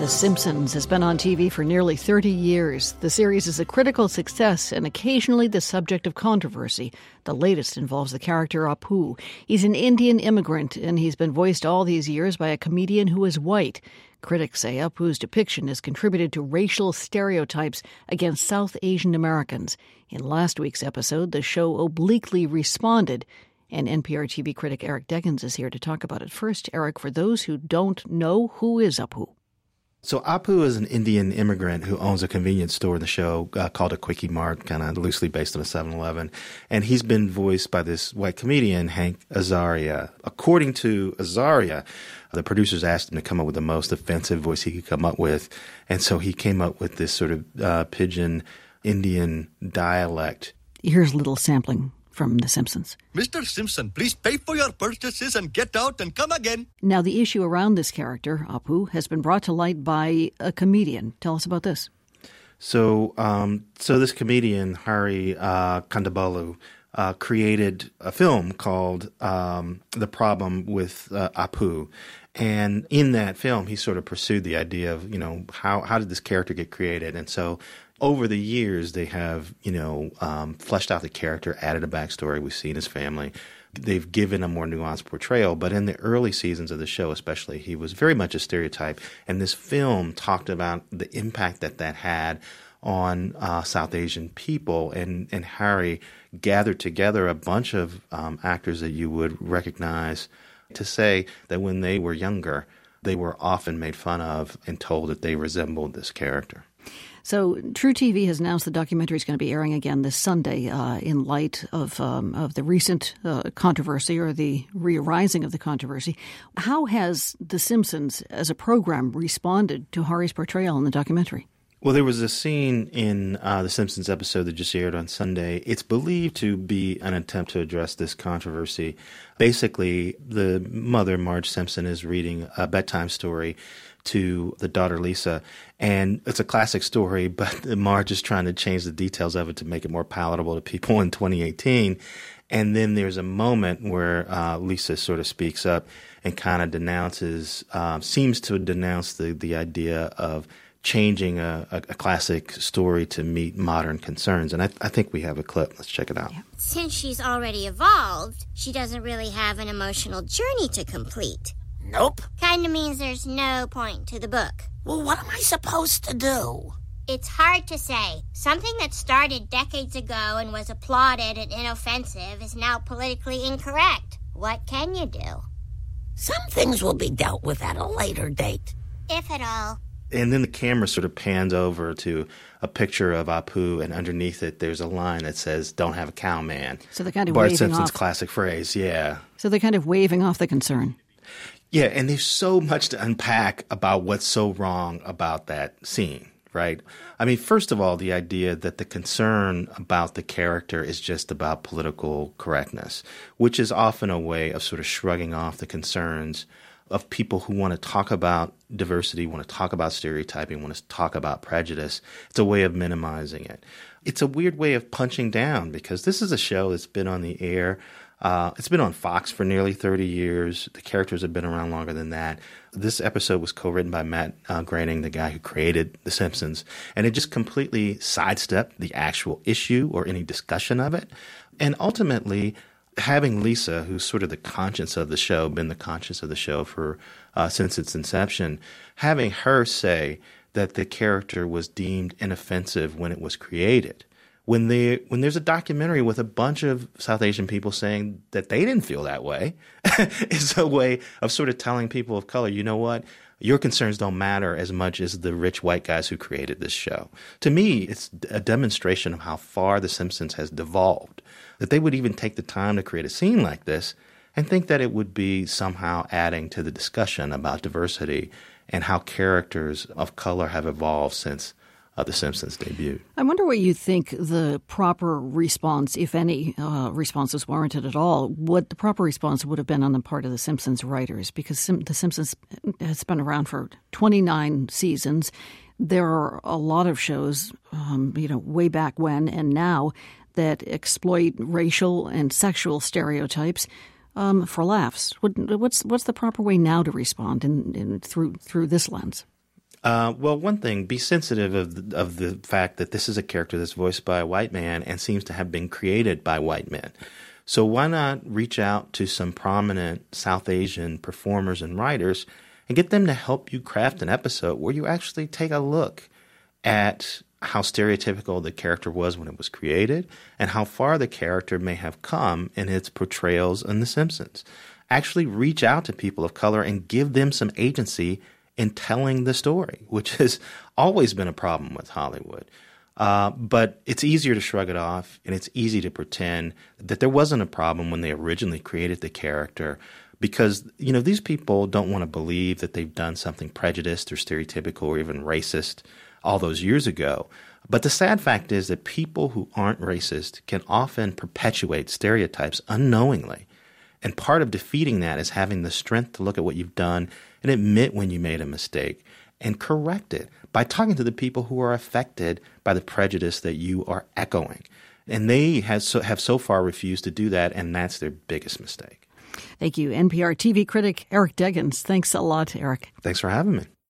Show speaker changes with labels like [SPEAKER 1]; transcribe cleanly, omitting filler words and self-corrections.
[SPEAKER 1] The Simpsons has been on TV for nearly 30 years. The series is a critical success and occasionally the subject of controversy. The latest involves the character Apu. He's an Indian immigrant, and he's been voiced all these years by a comedian who is white. Critics say Apu's depiction has contributed to racial stereotypes against South Asian Americans. In last week's episode, the show obliquely responded, and NPR TV critic Eric Deggans is here to talk about it. First, Eric, for those who don't know, who is Apu?
[SPEAKER 2] So Apu is an Indian immigrant who owns a convenience store in the show called a Quickie Mart, kind of loosely based on a 7-Eleven. And he's been voiced by this white comedian, Hank Azaria. According to Azaria, the producers asked him to come up with the most offensive voice he could come up with. And so he came up with this sort of pidgin Indian dialect.
[SPEAKER 1] Here's a little sampling from The Simpsons.
[SPEAKER 3] Mr. Simpson, please pay for your purchases and get out and come again.
[SPEAKER 1] Now, the issue around this character, Apu, has been brought to light by a comedian. Tell us about this.
[SPEAKER 2] So this comedian, Hari Kondabolu, created a film called The Problem with Apu. And in that film, he sort of pursued the idea of, how did this character get created? And so over the years, they have, fleshed out the character, added a backstory. We've seen his family. They've given a more nuanced portrayal. But in the early seasons of the show especially, he was very much a stereotype. And this film talked about the impact that had on South Asian people. And Hari gathered together a bunch of actors that you would recognize to say that when they were younger, they were often made fun of and told that they resembled this character.
[SPEAKER 1] So True TV has announced the documentary is going to be airing again this Sunday in light of the recent controversy or the re-arising of the controversy. How has The Simpsons as a program responded to Hari's portrayal in the documentary?
[SPEAKER 2] Well, there was a scene in The Simpsons episode that just aired on Sunday. It's believed to be an attempt to address this controversy. Basically, the mother, Marge Simpson, is reading a bedtime story to the daughter, Lisa. And it's a classic story, but Marge is trying to change the details of it to make it more palatable to people in 2018. And then there's a moment where Lisa sort of speaks up and kind of seems to denounce the idea of changing a classic story to meet modern concerns. And I think we have a clip. Let's check it out.
[SPEAKER 4] Since she's already evolved, she doesn't really have an emotional journey to complete.
[SPEAKER 5] Nope.
[SPEAKER 4] Kinda means there's no point to the book.
[SPEAKER 5] Well, what am I supposed to do?
[SPEAKER 4] It's hard to say. Something that started decades ago and was applauded and inoffensive is now politically incorrect. What can you do?
[SPEAKER 5] Some things will be dealt with at a later date.
[SPEAKER 4] If at all.
[SPEAKER 2] And then the camera sort of pans over to a picture of Apu, and underneath it there's a line that says, "Don't have a cow, man."
[SPEAKER 1] So they're kind of
[SPEAKER 2] Bart
[SPEAKER 1] waving
[SPEAKER 2] Simpson's
[SPEAKER 1] off.
[SPEAKER 2] classic phrase, yeah.
[SPEAKER 1] So they're kind of waving off the concern.
[SPEAKER 2] Yeah, and there's so much to unpack about what's so wrong about that scene, right? I mean, first of all, the idea that the concern about the character is just about political correctness, which is often a way of sort of shrugging off the concerns of people who want to talk about diversity, want to talk about stereotyping, want to talk about prejudice. It's a way of minimizing it. It's a weird way of punching down because this is a show that's been on the air. It's been on Fox for nearly 30 years. The characters have been around longer than that. This episode was co-written by Matt Groening, the guy who created The Simpsons, and it just completely sidestepped the actual issue or any discussion of it. And ultimately, having Lisa, who's sort of the conscience of the show, been the conscience of the show for since its inception, having her say that the character was deemed inoffensive when it was created. When there's a documentary with a bunch of South Asian people saying that they didn't feel that way, it's a way of sort of telling people of color, you know what, your concerns don't matter as much as the rich white guys who created this show. To me, it's a demonstration of how far The Simpsons has devolved, that they would even take the time to create a scene like this and think that it would be somehow adding to the discussion about diversity and how characters of color have evolved since The Simpsons debuted.
[SPEAKER 1] I wonder what you think the proper response, if any response is warranted at all, what the proper response would have been on the part of The Simpsons writers, because The Simpsons has been around for 29 seasons. There are a lot of shows, way back when and now that exploit racial and sexual stereotypes for laughs. What's the proper way now to respond through this lens?
[SPEAKER 2] Well, one thing, be sensitive of the fact that this is a character that's voiced by a white man and seems to have been created by white men. So why not reach out to some prominent South Asian performers and writers and get them to help you craft an episode where you actually take a look at how stereotypical the character was when it was created and how far the character may have come in its portrayals in The Simpsons. Actually reach out to people of color and give them some agency in telling the story, which has always been a problem with Hollywood. But it's easier to shrug it off, and it's easy to pretend that there wasn't a problem when they originally created the character because, these people don't want to believe that they've done something prejudiced or stereotypical or even racist all those years ago. But the sad fact is that people who aren't racist can often perpetuate stereotypes unknowingly. And part of defeating that is having the strength to look at what you've done and admit when you made a mistake and correct it by talking to the people who are affected by the prejudice that you are echoing. And they have so far refused to do that, and that's their biggest mistake.
[SPEAKER 1] Thank you. NPR TV critic Eric Deggans. Thanks a lot, Eric.
[SPEAKER 2] Thanks for having me.